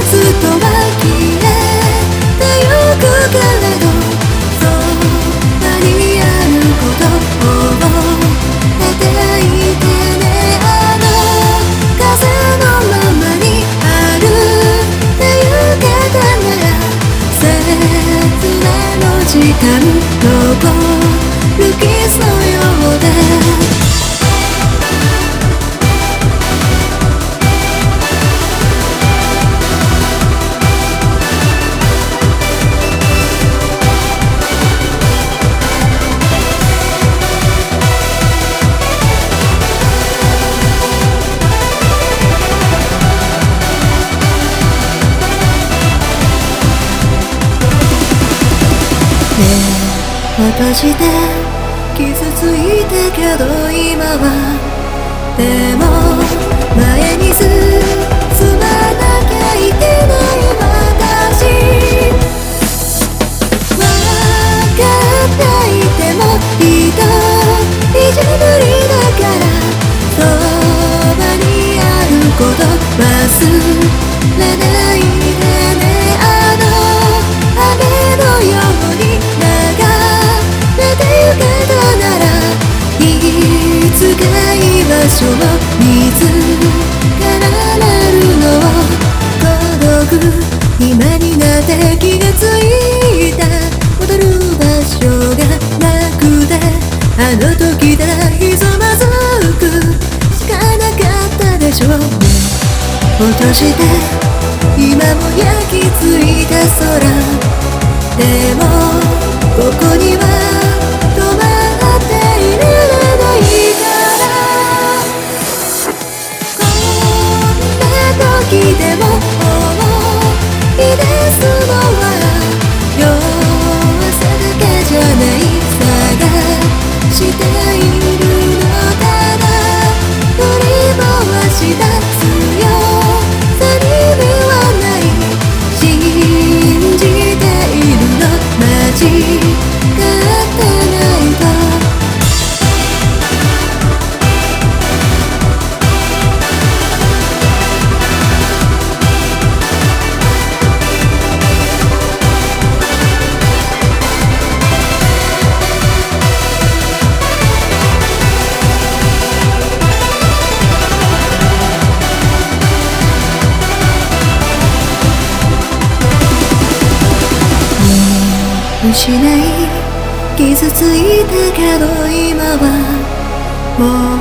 つとは消えてゆくけれど、そばにあることを覚えていてね。あの風のままに歩いてゆけたなら、切なの時間残るキスのようで、目を閉じて傷ついたけど今は、でも前に進まなきゃいけない私、わかっていてもひとりじゃ無理だから、そばにあること忘れないでね。あの雨のように出てゆけたなら、いつか居場所も見つかられるの。孤独今になって気がついた、戻る場所がなくて、あの時ただひざまずくしかなかったでしょう。目を閉じて今も焼き付いた空でも、ここには止まっていられないから、こんな時でも思い出すのは弱さだけじゃない、探しているの。ただ振り回した強さに身はない、信じているの、間違ってないと。失い傷ついたけど今はもう